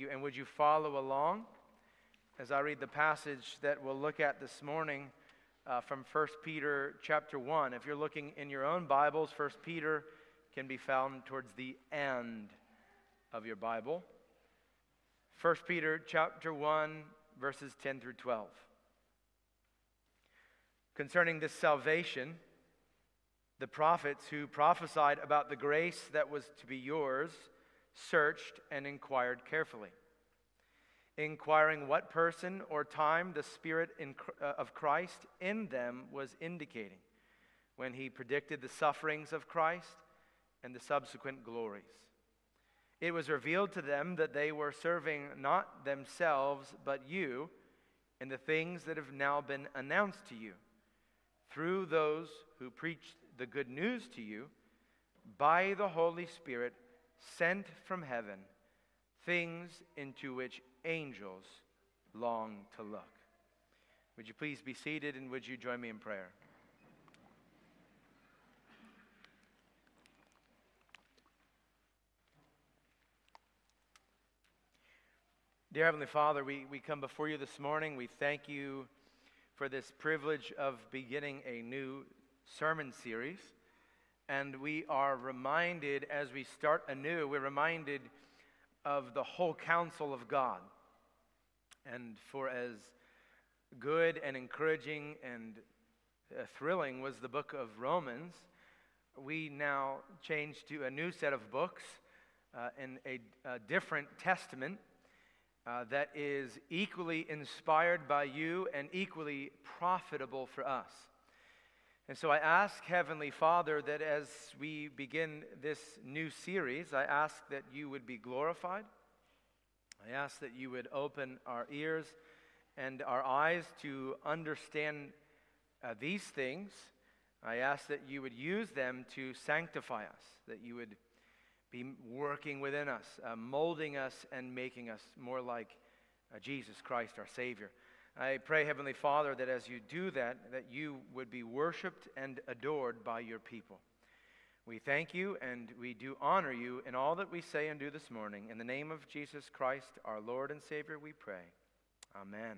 you. And would you follow along as I read the passage that we'll look at this morning from 1 Peter chapter 1. If you're looking in your own Bibles, 1 Peter can be found towards the end of your Bible. 1 Peter chapter 1, verses 10 through 12. Concerning this salvation, the prophets who prophesied about the grace that was to be yours searched and inquired carefully, inquiring what person or time the Spirit of Christ in them was indicating when he predicted the sufferings of Christ and the subsequent glories. It was revealed to them that they were serving not themselves but you in the things that have now been announced to you through those who preached the good news to you by the Holy Spirit sent from heaven, things into which angels long to look. Would you please be seated, and would you join me in prayer? Dear Heavenly Father, we come before you this morning. We thank you for this privilege of beginning a new sermon series. And we are reminded as we start anew, we're reminded of the whole counsel of God. And for as good and encouraging and thrilling was the book of Romans, we now change to a new set of books in a different testament that is equally inspired by you and equally profitable for us. And so I ask, Heavenly Father, that as we begin this new series, I ask that you would be glorified. I ask that you would open our ears and our eyes to understand these things. I ask that you would use them to sanctify us, that you would be working within us, molding us and making us more like Jesus Christ, our Savior. I pray, Heavenly Father, that as you do that, that you would be worshiped and adored by your people. We thank you and we do honor you in all that we say and do this morning. In the name of Jesus Christ, our Lord and Savior, we pray. Amen.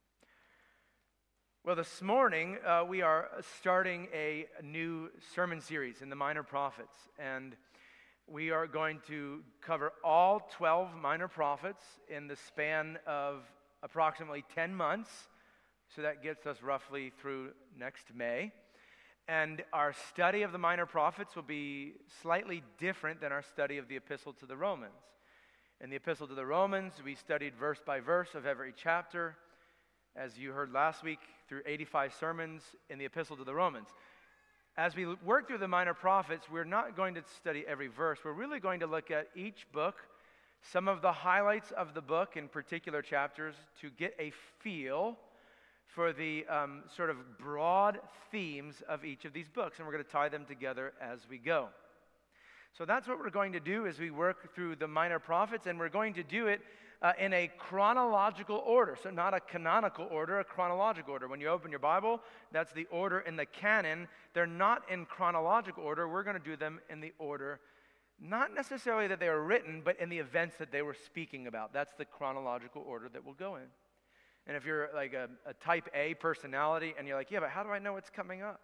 Well, this morning we are starting a new sermon series in the Minor Prophets, and we are going to cover all 12 minor prophets in the span of approximately 10 months. So that gets us roughly through next May. And our study of the minor prophets will be slightly different than our study of the Epistle to the Romans. In the Epistle to the Romans, we studied verse by verse of every chapter, as you heard last week, through 85 sermons in the Epistle to the Romans. As we work through the minor prophets, we're not going to study every verse. We're really going to look at each book, some of the highlights of the book in particular chapters, to get a feel for the sort of broad themes of each of these books. And we're going to tie them together as we go. So that's what we're going to do as we work through the minor prophets, and we're going to do it in a chronological order. So not a canonical order, a chronological order. When you open your Bible, that's the order in the canon. They're not in chronological order. We're going to do them in the order, not necessarily that they were written, but in the events that they were speaking about. That's the chronological order that we'll go in. And if you're like a type A personality and you're like, yeah, but how do I know what's coming up?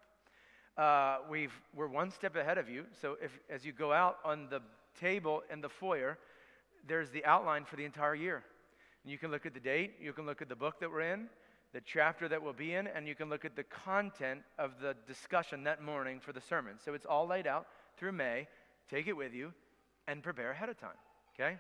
We're one step ahead of you. So as you go out on the table in the foyer, there's the outline for the entire year. And you can look at the date, you can look at the book that we're in, the chapter that we'll be in, and you can look at the content of the discussion that morning for the sermon. So it's all laid out through May. Take it with you and prepare ahead of time, okay?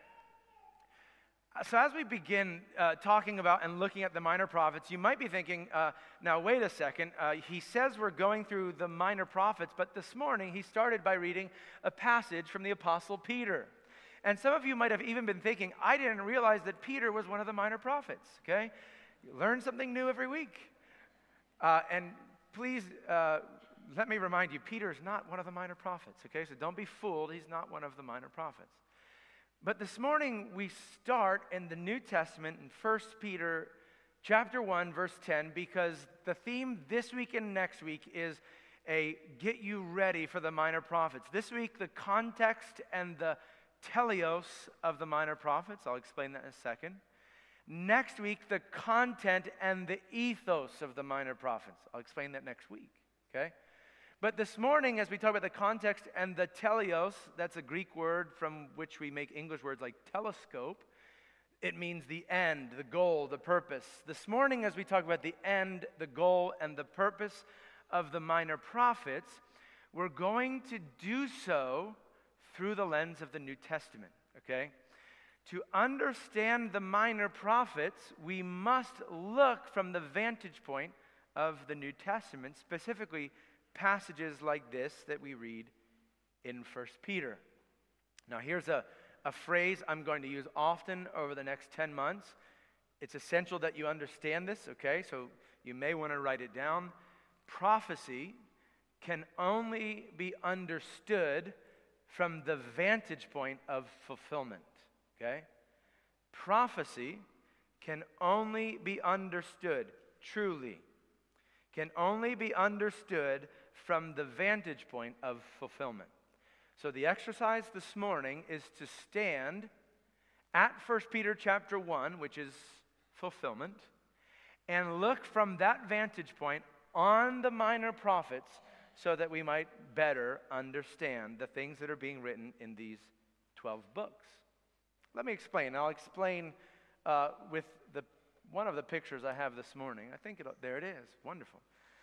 So as we begin talking about and looking at the minor prophets, you might be thinking, now wait a second, he says we're going through the minor prophets, but this morning he started by reading a passage from the Apostle Peter. And some of you might have even been thinking, I didn't realize that Peter was one of the minor prophets, okay? You learn something new every week. And please let me remind you, Peter is not one of the minor prophets, okay? So don't be fooled, he's not one of the minor prophets. But this morning we start in the New Testament in 1 Peter chapter 1, verse 10, because the theme this week and next week is a get you ready for the minor prophets. This week the context and the teleos of the minor prophets. I'll explain that in a second. Next week, the content and the ethos of the minor prophets. I'll explain that next week, okay? But this morning, as we talk about the context and the teleos, that's a Greek word from which we make English words like telescope. It means the end, the goal, the purpose. This morning, as we talk about the end, the goal, and the purpose of the minor prophets, we're going to do so through the lens of the New Testament, okay? To understand the minor prophets, we must look from the vantage point of the New Testament, specifically passages like this that we read in 1 Peter. Now, here's a phrase I'm going to use often over the next 10 months. It's essential that you understand this, okay? So you may want to write it down. Prophecy can only be understood from the vantage point of fulfillment, okay? Prophecy can only be understood, truly, can only be understood from the vantage point of fulfillment. So the exercise this morning is to stand at 1 Peter chapter 1, which is fulfillment, and look from that vantage point on the minor prophets so that we might better understand the things that are being written in these 12 books. Let me explain. I'll explain with one of the pictures I have this morning. I think there it is. Wonderful.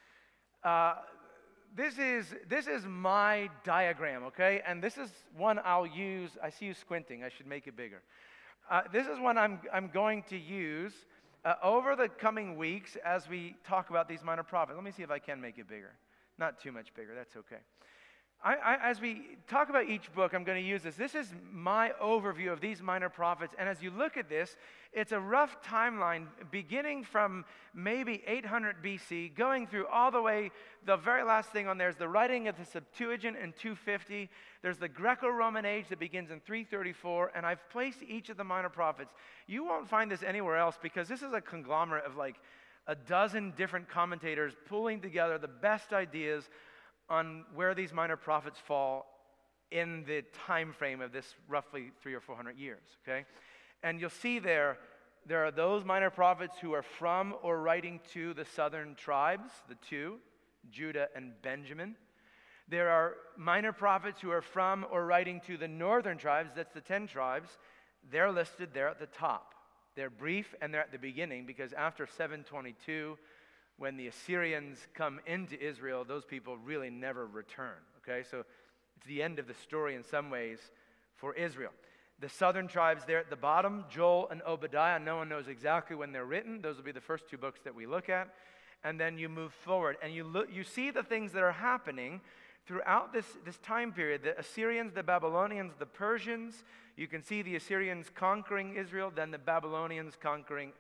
This is my diagram, okay? And this is one I'll use. I see you squinting. I should make it bigger. This is one I'm going to use over the coming weeks as we talk about these minor prophets. Let me see if I can make it bigger. Not too much bigger. That's okay. As we talk about each book, I'm going to use this. This is my overview of these minor prophets. And as you look at this, it's a rough timeline beginning from maybe 800 BC, going through all the way. The very last thing on there is the writing of the Septuagint in 250. There's the Greco-Roman age that begins in 334. And I've placed each of the minor prophets. You won't find this anywhere else because this is a conglomerate of like a dozen different commentators pulling together the best ideas on where these minor prophets fall in the time frame of this roughly 300 or 400 years, okay? And you'll see there are those minor prophets who are from or writing to the southern tribes, the two, Judah and Benjamin. There are minor prophets who are from or writing to the northern tribes, that's the 10 tribes. They're listed there at the top. They're brief and they're at the beginning because after 722, when the Assyrians come into Israel, those people really never return, okay? So it's the end of the story in some ways for Israel. The southern tribes there at the bottom, Joel and Obadiah, no one knows exactly when they're written. Those will be the first two books that we look at. And then you move forward, and you see the things that are happening throughout this time period. The Assyrians, the Babylonians, the Persians. You can see the Assyrians conquering Israel, then the Babylonians conquering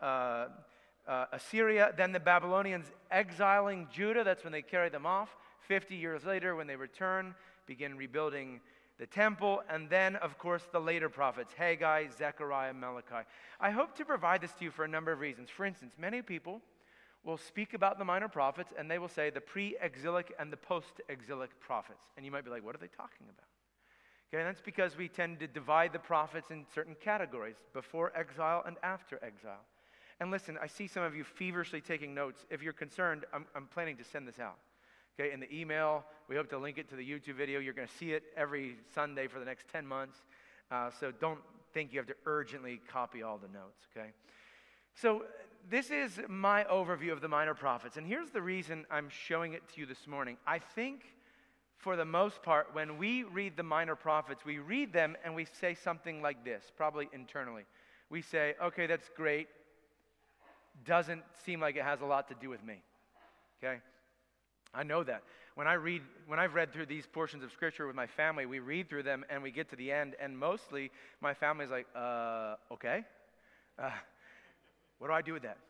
Assyria, then the Babylonians exiling Judah. That's when they carry them off. 50 years later, when they return, begin rebuilding the temple. And then, of course, the later prophets, Haggai, Zechariah, Malachi. I hope to provide this to you for a number of reasons. For instance, many people will speak about the minor prophets, and they will say the pre-exilic and the post-exilic prophets. And you might be like, what are they talking about? Okay, and that's because we tend to divide the prophets in certain categories, before exile and after exile. And listen, I see some of you feverishly taking notes. If you're concerned, I'm planning to send this out. Okay, in the email, we hope to link it to the YouTube video. You're going to see it every Sunday for the next 10 months. So don't think you have to urgently copy all the notes, okay? So this is my overview of the minor prophets. And here's the reason I'm showing it to you this morning. I think, for the most part, when we read the minor prophets, we read them and we say something like this, probably internally. We say, okay, that's great. Doesn't seem like it has a lot to do with me, okay? I know that. When I've read through these portions of Scripture with my family, we read through them and we get to the end, and mostly my family's like, okay? What do I do with that?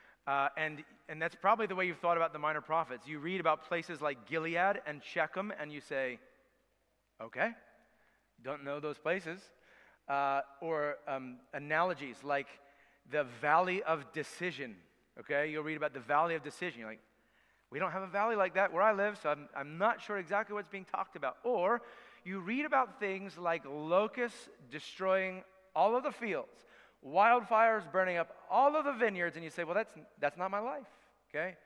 And that's probably the way you've thought about the minor prophets. You read about places like Gilead and Shechem, and you say, okay, don't know those places. Or analogies like the Valley of Decision, okay? You'll read about the Valley of Decision. You're like, we don't have a valley like that where I live, so I'm not sure exactly what's being talked about. Or you read about things like locusts destroying all of the fields, wildfires burning up all of the vineyards, and you say, well, that's not my life, okay?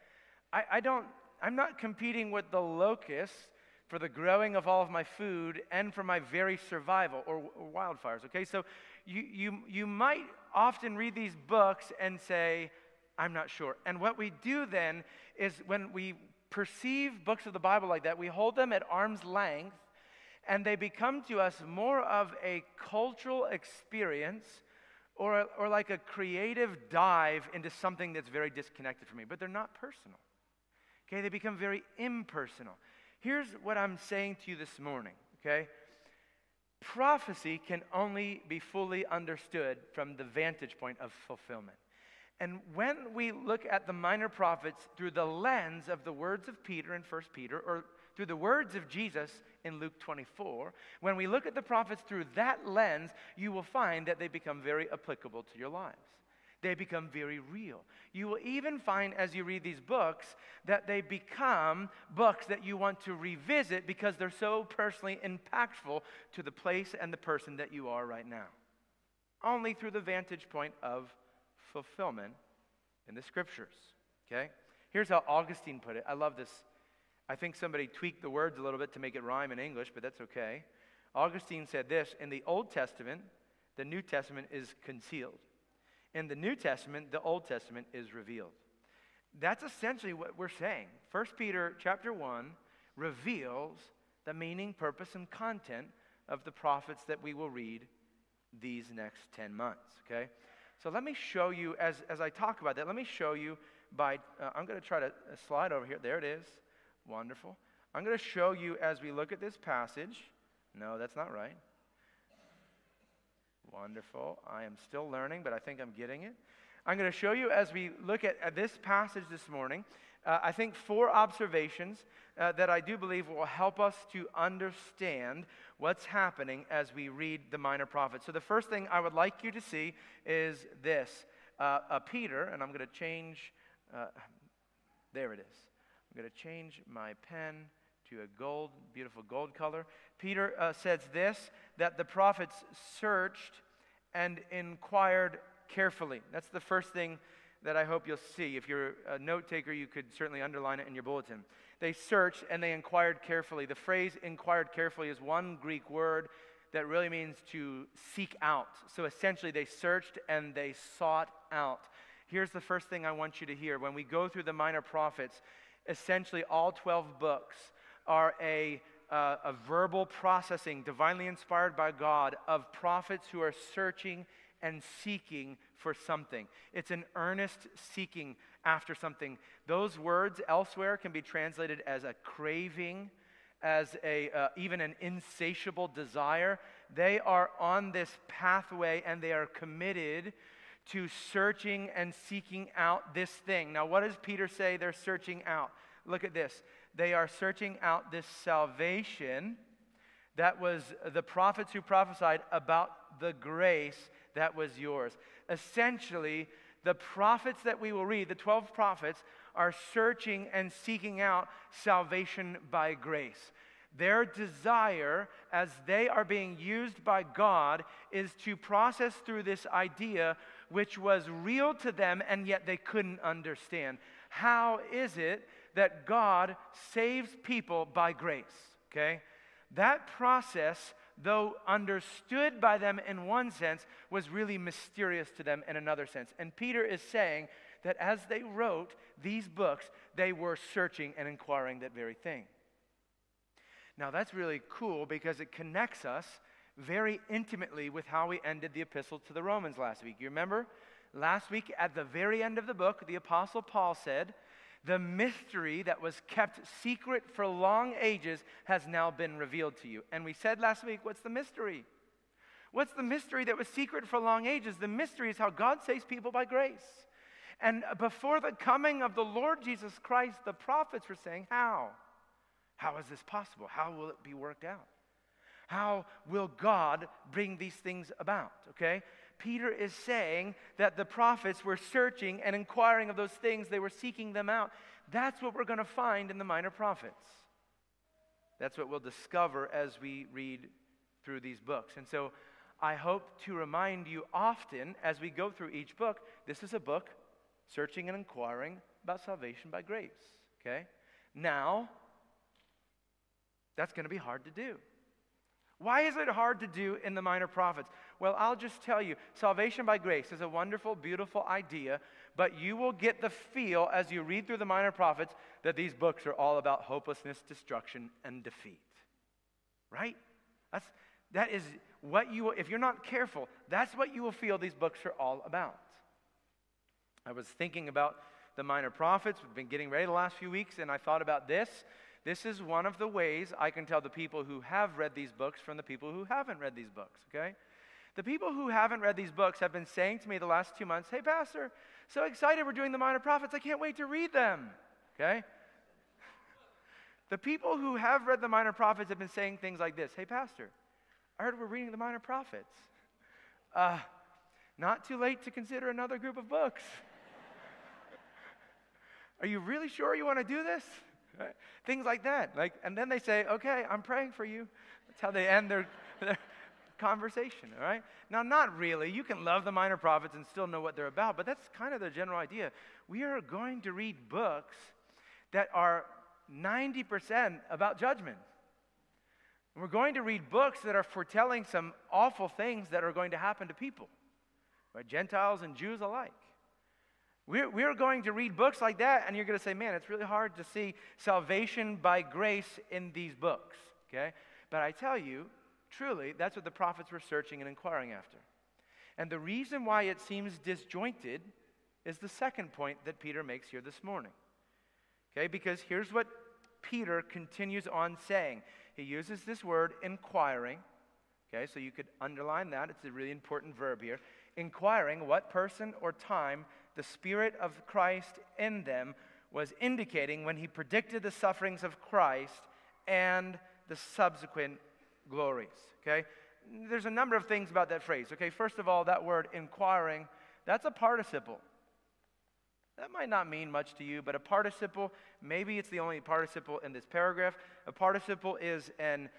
I'm not competing with the locusts for the growing of all of my food and for my very survival, or wildfires, okay? So you might often read these books and say, I'm not sure. And what we do then is when we perceive books of the Bible like that, we hold them at arm's length, and they become to us more of a cultural experience or like a creative dive into something that's very disconnected from me. But they're not personal. Okay, they become very impersonal. Here's what I'm saying to you this morning, okay? Prophecy can only be fully understood from the vantage point of fulfillment. And when we look at the minor prophets through the lens of the words of Peter in 1 Peter, or through the words of Jesus in Luke 24, when we look at the prophets through that lens, you will find that they become very applicable to your lives. They become very real. You will even find as you read these books that they become books that you want to revisit because they're so personally impactful to the place and the person that you are right now. Only through the vantage point of fulfillment in the scriptures, okay? Here's how Augustine put it. I love this. I think somebody tweaked the words a little bit to make it rhyme in English, but that's okay. Augustine said this, in the Old Testament, the New Testament is concealed. In the New Testament, the Old Testament is revealed. That's essentially what we're saying. 1 Peter chapter 1 reveals the meaning, purpose, and content of the prophets that we will read these next 10 months, okay? So let me show you, as I talk about that, let me show you by, I'm going to try to slide over here. There it is. Wonderful. I'm going to show you as we look at this passage. No, that's not right. Wonderful. I am still learning, but I think I'm getting it. I'm going to show you as we look at this passage this morning, I think 4 observations that I do believe will help us to understand what's happening as we read the minor prophets. So the first thing I would like you to see is this. Peter, and I'm going to change, there it is. I'm going to change my pen to a beautiful gold color. Peter says this, that the prophets searched and inquired carefully. That's the first thing that I hope you'll see. If you're a note taker, you could certainly underline it in your bulletin. They searched and they inquired carefully. The phrase inquired carefully is one Greek word that really means to seek out. So essentially they searched and they sought out. Here's the first thing I want you to hear. When we go through the minor prophets, essentially all 12 books are a verbal processing, divinely inspired by God, of prophets who are searching and seeking for something. It's an earnest seeking after something. Those words elsewhere can be translated as a craving, as even an insatiable desire. They are on this pathway and they are committed to searching and seeking out this thing. Now, what does Peter say they're searching out? Look at this. They are searching out this salvation that was the prophets who prophesied about the grace that was yours. Essentially, the prophets that we will read, the 12 prophets, are searching and seeking out salvation by grace. Their desire, as they are being used by God, is to process through this idea which was real to them and yet they couldn't understand. How is it that God saves people by grace? Okay? That process, though understood by them in one sense, was really mysterious to them in another sense. And Peter is saying that as they wrote these books, they were searching and inquiring that very thing. Now that's really cool because it connects us very intimately with how we ended the epistle to the Romans last week. You remember? Last week at the very end of the book, the Apostle Paul said, the mystery that was kept secret for long ages has now been revealed to you. And we said last week, what's the mystery? What's the mystery that was secret for long ages? The mystery is how God saves people by grace. And before the coming of the Lord Jesus Christ, the prophets were saying, how? How is this possible? How will it be worked out? How will God bring these things about? Okay? Peter is saying that the prophets were searching and inquiring of those things. They were seeking them out. That's what we're going to find in the minor prophets. That's what we'll discover as we read through these books. And so I hope to remind you often as we go through each book, this is a book searching and inquiring about salvation by grace. Okay? Now, that's going to be hard to do. Why is it hard to do in the Minor Prophets? Well, I'll just tell you, salvation by grace is a wonderful, beautiful idea, but you will get the feel as you read through the Minor Prophets that these books are all about hopelessness, destruction, and defeat. Right? That is what you will, if you're not careful, that's what you will feel these books are all about. I was thinking about the Minor Prophets. We've been getting ready the last few weeks, and I thought about this. This is one of the ways I can tell the people who have read these books from the people who haven't read these books, okay? The people who haven't read these books have been saying to me the last 2 months, "Hey, Pastor, so excited we're doing the Minor Prophets. I can't wait to read them," okay? The people who have read the Minor Prophets have been saying things like this: "Hey, Pastor, I heard we're reading the Minor Prophets. Not too late to consider another group of books. Are you really sure you want to do this?" Right? Things like that. And then they say, "Okay, I'm praying for you." That's how they end their conversation, all right? Now, not really. You can love the Minor Prophets and still know what they're about, but that's kind of the general idea. We are going to read books that are 90% about judgment. And we're going to read books that are foretelling some awful things that are going to happen to people, right? Gentiles and Jews alike. We're going to read books like that, and you're going to say, "Man, it's really hard to see salvation by grace in these books," okay? But I tell you, truly, that's what the prophets were searching and inquiring after. And the reason why it seems disjointed is the second point that Peter makes here this morning, okay? Because here's what Peter continues on saying. He uses this word, inquiring, okay? So you could underline that. It's a really important verb here. Inquiring what person or time the Spirit of Christ in them was indicating when he predicted the sufferings of Christ and the subsequent glories, okay? There's a number of things about that phrase, okay? First of all, that word inquiring, that's a participle. That might not mean much to you, but a participle, maybe it's the only participle in this paragraph. A participle is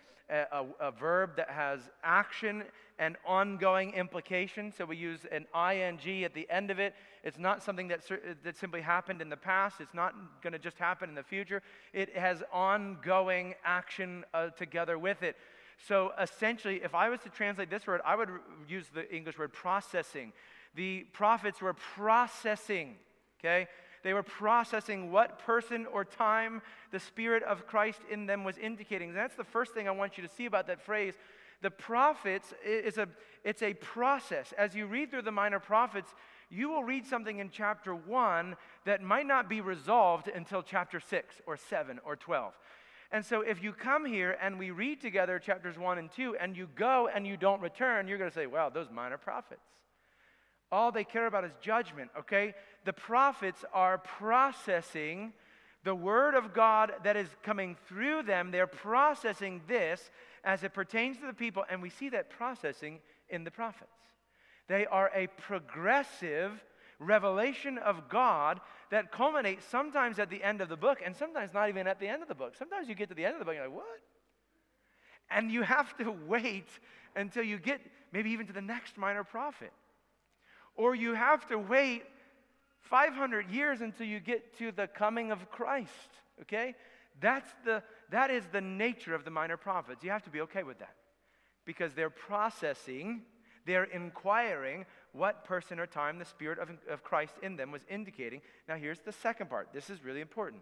a verb that has action and ongoing implication. So we use an ing at the end of it. It's not something that simply happened in the past. It's not going to just happen in the future. It has ongoing action together with it. So essentially, if I was to translate this word, I would use the English word processing. The prophets were processing, okay? They were processing what person or time the Spirit of Christ in them was indicating. And that's the first thing I want you to see about that phrase. The prophets, it's a process. As you read through the Minor Prophets, you will read something in chapter 1 that might not be resolved until chapter 6 or 7 or 12. And so if you come here and we read together chapters 1 and 2 and you go and you don't return, you're going to say, "Wow, those Minor Prophets. All they care about is judgment," okay? The prophets are processing the word of God that is coming through them. They're processing this as it pertains to the people, and we see that processing in the prophets. They are a progressive revelation of God that culminates sometimes at the end of the book, and sometimes not even at the end of the book. Sometimes you get to the end of the book and you're like, "What?" And you have to wait until you get maybe even to the next Minor Prophet. Or you have to wait 500 years until you get to the coming of Christ, okay? That is the nature of the Minor Prophets. You have to be okay with that because they're processing, they're inquiring what person or time the Spirit of Christ in them was indicating. Now here's the second part. This is really important.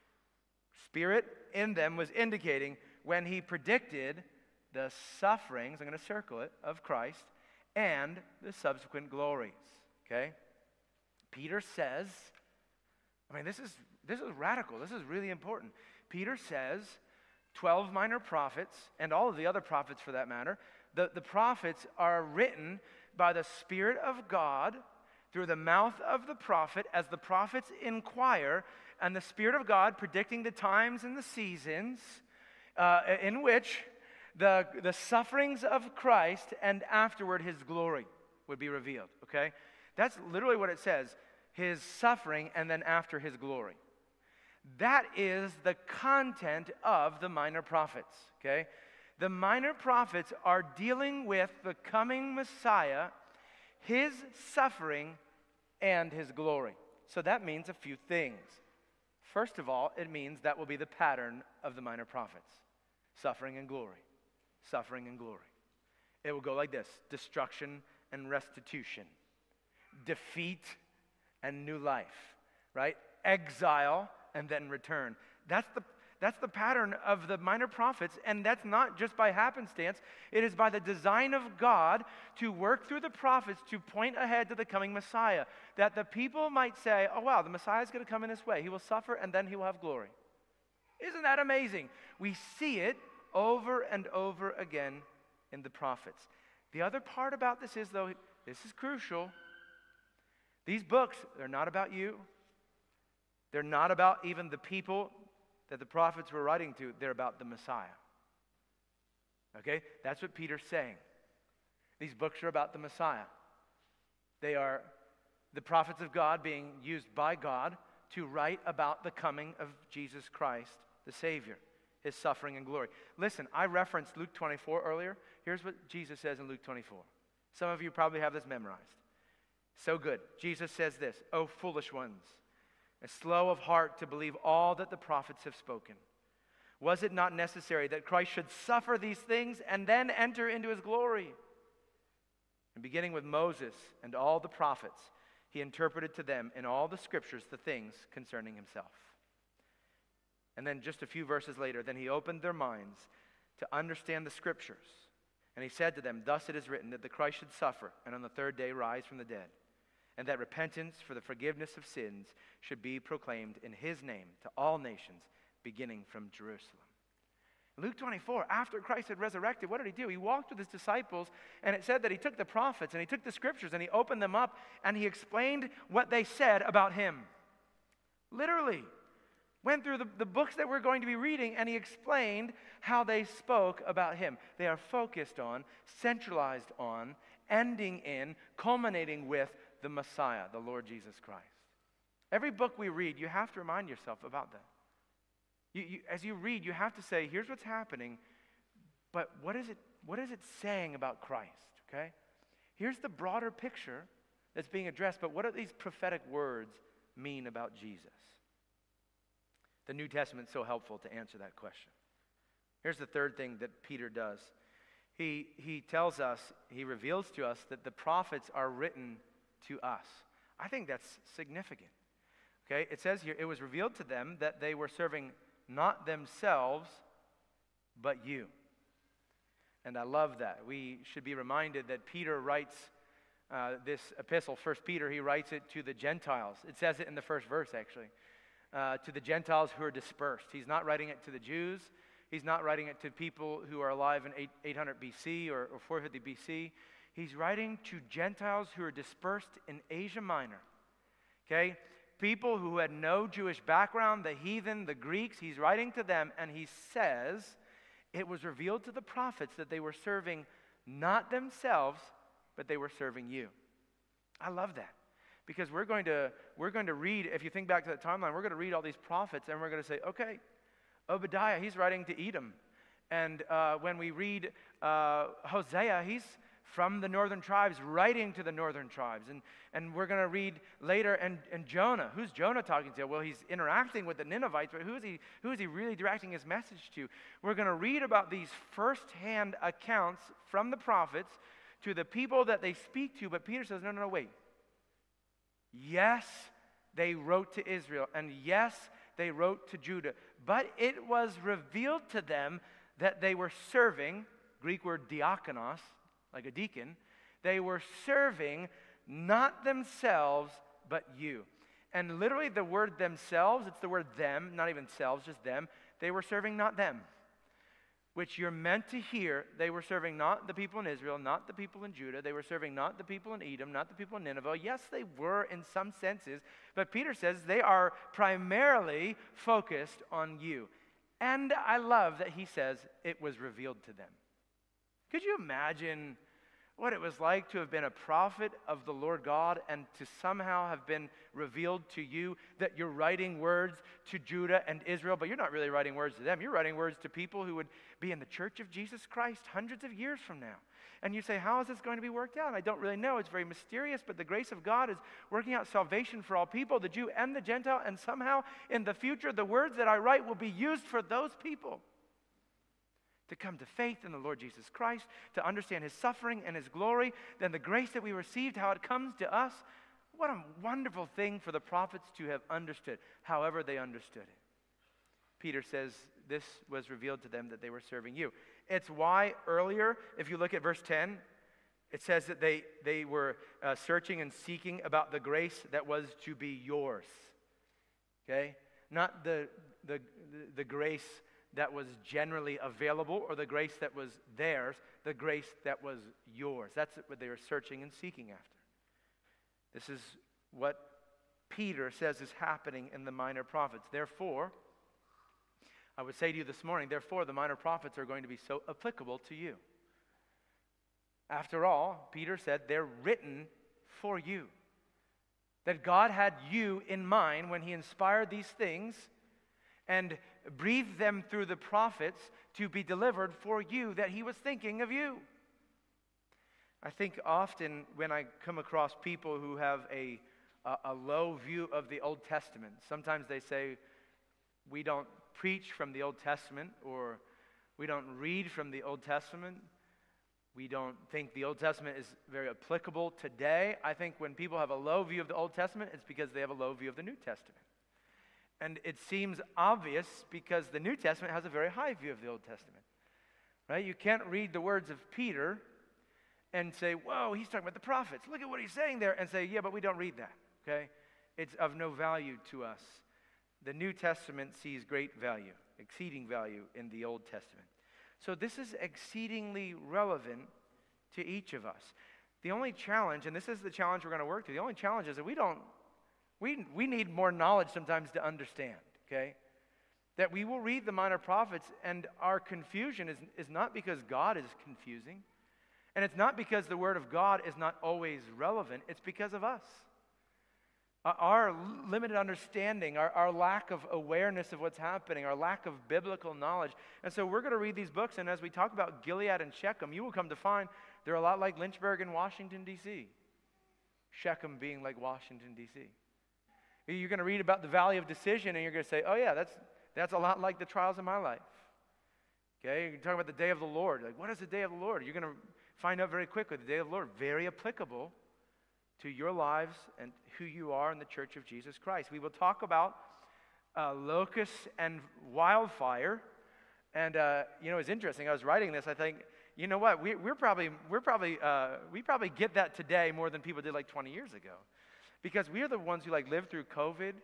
Spirit in them was indicating when he predicted the sufferings, I'm going to circle it, of Christ and the subsequent glories, okay? Peter says, this is radical. This is really important. Peter says 12 minor prophets, and all of the other prophets for that matter, the prophets are written by the Spirit of God through the mouth of the prophet as the prophets inquire, and the Spirit of God predicting the times and the seasons in which the sufferings of Christ and afterward his glory would be revealed, okay? That's literally what it says, his suffering and then after his glory. That is the content of the minor prophets, okay? The minor prophets are dealing with the coming Messiah, his suffering, and his glory. So that means a few things. First of all, it means that will be the pattern of the minor prophets. Suffering and glory. Suffering and glory. It will go like this: destruction and restitution. Defeat and new life, right? Exile and then return. That's the pattern of the minor prophets, and that's not just by happenstance. It is by the design of God to work through the prophets to point ahead to the coming Messiah, that the people might say, oh wow, the Messiah is going to come in this way. He will suffer and then he will have glory. Isn't that amazing? We see it over and over again in the prophets. The other part about this is, though, this is crucial. These books, they're not about you. They're not about even the people that the prophets were writing to. They're about the Messiah. Okay? That's what Peter's saying. These books are about the Messiah. They are the prophets of God being used by God to write about the coming of Jesus Christ, the Savior, his suffering and glory. Listen, I referenced Luke 24 earlier. Here's what Jesus says in Luke 24. Some of you probably have this memorized. So good. Jesus says this: "O foolish ones, and slow of heart to believe all that the prophets have spoken. Was it not necessary that Christ should suffer these things and then enter into his glory?" And beginning with Moses and all the prophets, he interpreted to them in all the scriptures the things concerning himself. And then just a few verses later, then he opened their minds to understand the scriptures. And he said to them, "Thus it is written that the Christ should suffer and on the third day rise from the dead, and that repentance for the forgiveness of sins should be proclaimed in his name to all nations, beginning from Jerusalem." Luke 24, after Christ had resurrected, what did he do? He walked with his disciples, and it said that he took the prophets and he took the scriptures and he opened them up and he explained what they said about him. Literally. Went through the books that we're going to be reading, and he explained how they spoke about him. They are focused on, centralized on, ending in, culminating with the Messiah, the Lord Jesus Christ. Every book we read, you have to remind yourself about that. As you read, you have to say, here's what's happening, but what is it saying about Christ, okay? Here's the broader picture that's being addressed, but what do these prophetic words mean about Jesus? The New Testament's so helpful to answer that question. Here's the third thing that Peter does. He tells us, he reveals to us that the prophets are written to us. I think that's significant. Okay, it says here, it was revealed to them that they were serving not themselves, but you. And I love that. We should be reminded that Peter writes this epistle, 1 Peter, he writes it to the Gentiles. It says it in the first verse, actually. To the Gentiles who are dispersed. He's not writing it to the Jews. He's not writing it to people who are alive in 800 BC or 450 BC. He's writing to Gentiles who are dispersed in Asia Minor. Okay? People who had no Jewish background, the heathen, the Greeks. He's writing to them, and he says, it was revealed to the prophets that they were serving not themselves, but they were serving you. I love that. Because we're going to read, if you think back to the timeline, we're going to read all these prophets, and we're going to say, okay, Obadiah, he's writing to Edom. And when we read Hosea, he's from the northern tribes, writing to the northern tribes. And we're going to read later, and Jonah. Who's Jonah talking to? Well, he's interacting with the Ninevites, but who is he really directing his message to? We're going to read about these first-hand accounts from the prophets to the people that they speak to, but Peter says, no, wait. Yes, they wrote to Israel, and yes, they wrote to Judah, but it was revealed to them that they were serving, Greek word diakonos, like a deacon, they were serving not themselves, but you. And literally the word themselves, it's the word them, not even selves, just them. They were serving not them, which you're meant to hear. They were serving not the people in Israel, not the people in Judah. They were serving not the people in Edom, not the people in Nineveh. Yes, they were in some senses, but Peter says they are primarily focused on you. And I love that he says it was revealed to them. Could you imagine what it was like to have been a prophet of the Lord God and to somehow have been revealed to you that you're writing words to Judah and Israel, but you're not really writing words to them. You're writing words to people who would be in the church of Jesus Christ hundreds of years from now. And you say, how is this going to be worked out? I don't really know. It's very mysterious, but the grace of God is working out salvation for all people, the Jew and the Gentile, and somehow in the future, the words that I write will be used for those people to come to faith in the Lord Jesus Christ, to understand his suffering and his glory, then the grace that we received, how it comes to us. What a wonderful thing for the prophets to have understood, however they understood it. Peter says this was revealed to them that they were serving you. It's why earlier, if you look at verse 10, it says that they were searching and seeking about the grace that was to be yours. Okay? Not the grace that was generally available or the grace that was theirs, the grace that was yours. That's what they were searching and seeking after. This is what Peter says is happening in the minor prophets. Therefore, I would say to you this morning, therefore, the minor prophets are going to be so applicable to you. After all, Peter said they're written for you. That God had you in mind when he inspired these things and breathed them through the prophets to be delivered for you, that he was thinking of you. I think often when I come across people who have a low view of the Old Testament, sometimes they say, we don't preach from the Old Testament, or we don't read from the Old Testament. We don't think the Old Testament is very applicable today. I think when people have a low view of the Old Testament, it's because they have a low view of the New Testament. And it seems obvious because the New Testament has a very high view of the Old Testament. Right? You can't read the words of Peter and say, whoa, he's talking about the prophets. Look at what he's saying there. And say, yeah, but we don't read that. Okay? It's of no value to us. The New Testament sees great value, exceeding value in the Old Testament. So this is exceedingly relevant to each of us. The only challenge, and this is the challenge we're going to work through, the only challenge is that we need more knowledge sometimes to understand, okay? That we will read the minor prophets and our confusion is not because God is confusing, and it's not because the Word of God is not always relevant, it's because of us. Our limited understanding, our lack of awareness of what's happening, our lack of biblical knowledge. And so we're going to read these books, and as we talk about Gilead and Shechem, you will come to find they're a lot like Lynchburg and Washington, D.C. Shechem being like Washington, D.C. You're going to read about the Valley of Decision, and you're going to say, oh yeah, that's a lot like the trials of my life. Okay, you're talking about the day of the Lord. Like, what is the day of the Lord? You're going to find out very quickly the day of the Lord, very applicable to your lives and who you are in the Church of Jesus Christ. We will talk about locusts and wildfire. And it's interesting. I was writing this. I think, you know what? We probably get that today more than people did like 20 years ago, because we are the ones who like lived through COVID,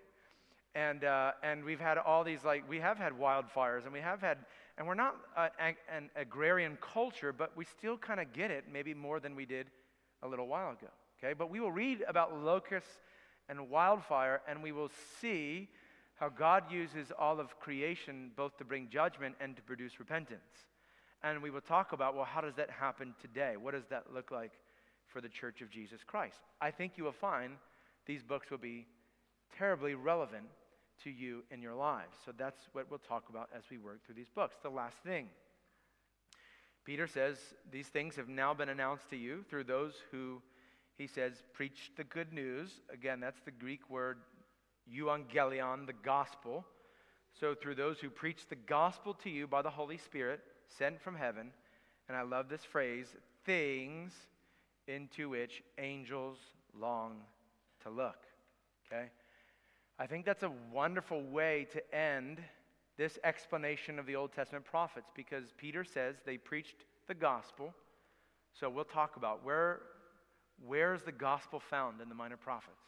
and we've had all these we have had wildfires, and we're not an agrarian culture, but we still kind of get it maybe more than we did a little while ago. Okay, but we will read about locusts and wildfire, and we will see how God uses all of creation both to bring judgment and to produce repentance. And we will talk about, well, how does that happen today? What does that look like for the Church of Jesus Christ? I think you will find these books will be terribly relevant to you in your lives. So that's what we'll talk about as we work through these books. The last thing. Peter says, these things have now been announced to you through those who, he says, preach the good news. Again, that's the Greek word euangelion, the gospel. So through those who preach the gospel to you by the Holy Spirit, sent from heaven, and I love this phrase, things into which angels long to look. Okay? I think that's a wonderful way to end this explanation of the Old Testament prophets, because Peter says they preached the gospel. So we'll talk about where's the gospel found in the minor prophets?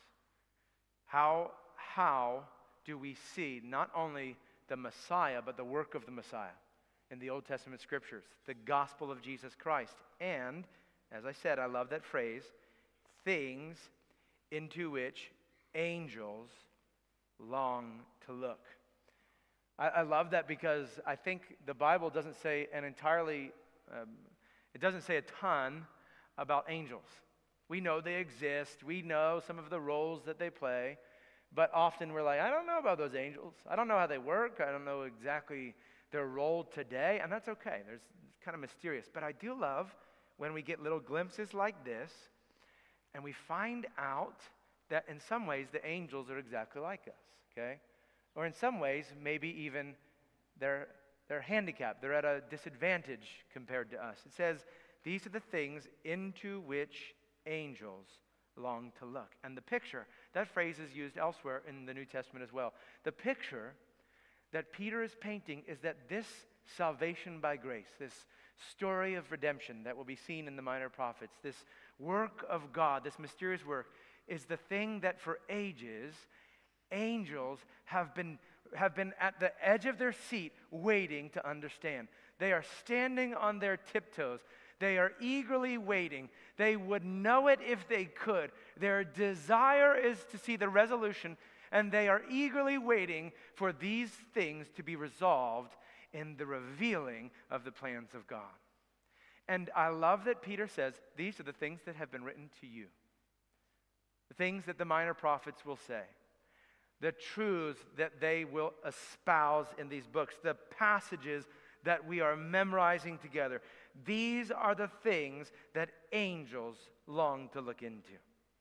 How do we see not only the Messiah, but the work of the Messiah in the Old Testament scriptures, the gospel of Jesus Christ? And, as I said, I love that phrase, things into which angels long to look. I love that because I think the Bible doesn't say it doesn't say a ton about angels. We know they exist. We know some of the roles that they play. But often we're like, I don't know about those angels. I don't know how they work. I don't know exactly their role today. And that's okay. It's kind of mysterious. But I do love when we get little glimpses like this and we find out that in some ways the angels are exactly like us, okay? Or in some ways, maybe even they're handicapped. They're at a disadvantage compared to us. It says, these are the things into which angels long to look. And the picture, that phrase is used elsewhere in the New Testament as well. The picture that Peter is painting is that this salvation by grace, this story of redemption that will be seen in the minor prophets, this work of God, this mysterious work, is the thing that for ages angels have been at the edge of their seat waiting to understand. They are standing on their tiptoes. They are eagerly waiting. They would know it if they could. Their desire is to see the resolution, and they are eagerly waiting for these things to be resolved in the revealing of the plans of God. And I love that Peter says, these are the things that have been written to you. The things that the minor prophets will say. The truths that they will espouse in these books. The passages that we are memorizing together. These are the things that angels long to look into.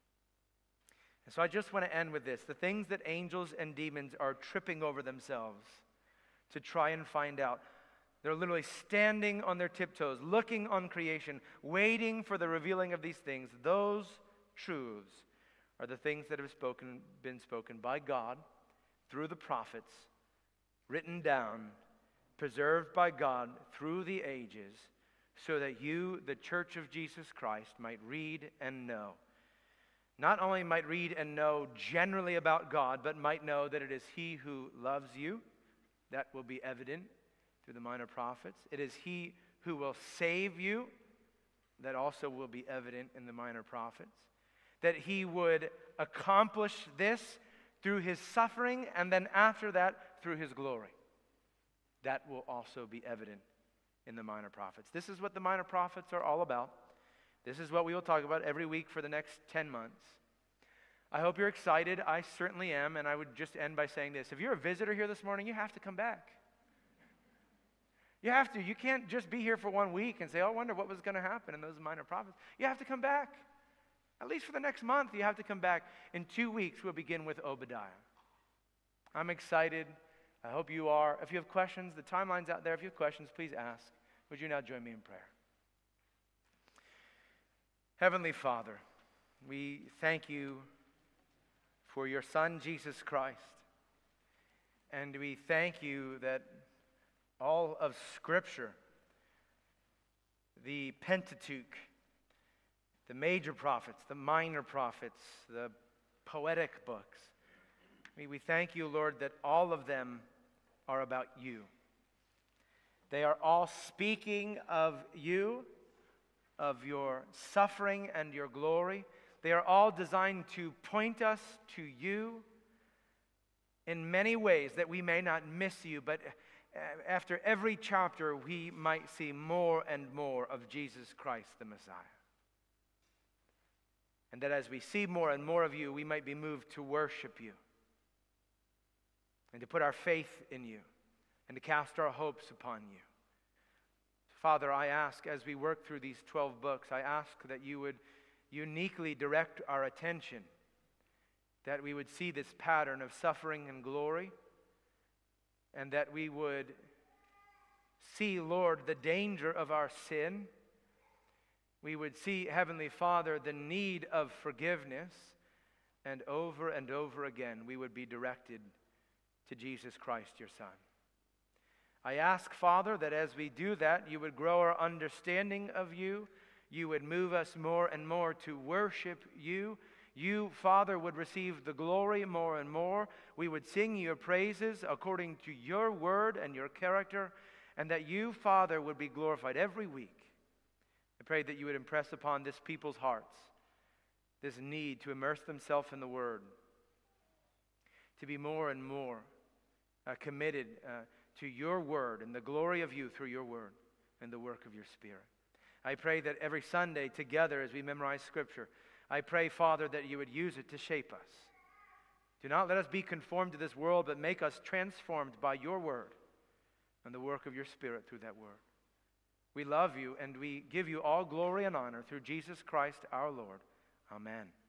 And so I just want to end with this. The things that angels and demons are tripping over themselves to try and find out. They're literally standing on their tiptoes, looking on creation, waiting for the revealing of these things. Those truths are the things that have been spoken by God through the prophets, written down, preserved by God through the ages, so that you, the church of Jesus Christ, might read and know. Not only might read and know generally about God, but might know that it is He who loves you. That will be evident through the minor prophets. It is He who will save you. That also will be evident in the minor prophets. That He would accomplish this through His suffering, and then after that, through His glory. That will also be evident in the minor prophets. This is what the minor prophets are all about. This is what we will talk about every week for the next 10 months. I hope you're excited. I certainly am, and I would just end by saying this. If you're a visitor here this morning, you have to come back. You have to. You can't just be here for 1 week and say, oh, I wonder what was going to happen in those minor prophets. You have to come back. At least for the next month, you have to come back. In 2 weeks, we'll begin with Obadiah. I'm excited. I hope you are. If you have questions, the timeline's out there. If you have questions, please ask. Would you now join me in prayer? Heavenly Father, we thank you for your Son, Jesus Christ. And we thank you that all of Scripture, the Pentateuch, the major prophets, the minor prophets, the poetic books, we thank you, Lord, that all of them are about you. They are all speaking of you, of your suffering and your glory. They are all designed to point us to you in many ways that we may not miss you, but after every chapter we might see more and more of Jesus Christ the Messiah. And that as we see more and more of you, we might be moved to worship you and to put our faith in you and to cast our hopes upon you. Father, I ask as we work through these 12 books, I ask that you would uniquely direct our attention, that we would see this pattern of suffering and glory, and that we would see, Lord, the danger of our sin. We would see, Heavenly Father, the need of forgiveness, and over again we would be directed to Jesus Christ, your Son. I ask, Father, that as we do that, you would grow our understanding of you. You would move us more and more to worship you. You, Father, would receive the glory more and more. We would sing your praises according to your word and your character, and that you, Father, would be glorified every week. I pray that you would impress upon this people's hearts this need to immerse themselves in the word, to be more and more committed to your word and the glory of you through your word and the work of your Spirit. I pray that every Sunday together as we memorize Scripture, I pray, Father, that you would use it to shape us. Do not let us be conformed to this world, but make us transformed by your word and the work of your Spirit through that word. We love you, and we give you all glory and honor through Jesus Christ our Lord. Amen.